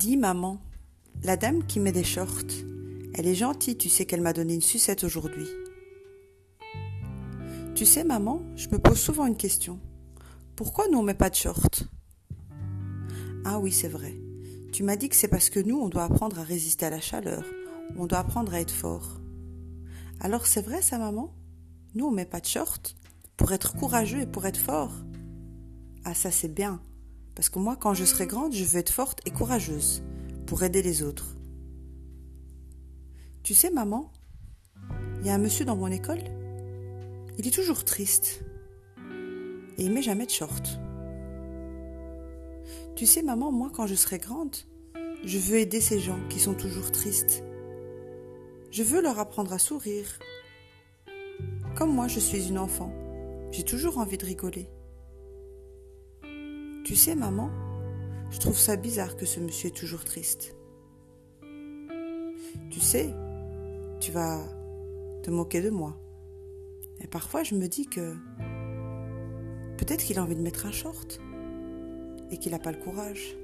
Dis maman, la dame qui met des shorts, elle est gentille, tu sais qu'elle m'a donné une sucette aujourd'hui. Tu sais maman, je me pose souvent une question. Pourquoi nous on met pas de shorts? Ah oui, c'est vrai. Tu m'as dit que c'est parce que nous on doit apprendre à résister à la chaleur, on doit apprendre à être fort. Alors c'est vrai ça maman? Nous on met pas de shorts pour être courageux et pour être fort. Ah ça c'est bien, parce que moi quand je serai grande je veux être forte et courageuse pour aider les autres. Tu sais maman, il y a un monsieur dans mon école, il est toujours triste et il met jamais de shorts. Tu sais maman, moi quand je serai grande, je veux aider ces gens qui sont toujours tristes. Je veux leur apprendre à sourire. Comme moi je suis une enfant, j'ai toujours envie de rigoler. Tu sais maman, je trouve ça bizarre que ce monsieur est toujours triste. Tu sais, tu vas te moquer de moi. Et parfois je me dis que peut-être qu'il a envie de mettre un short et qu'il n'a pas le courage.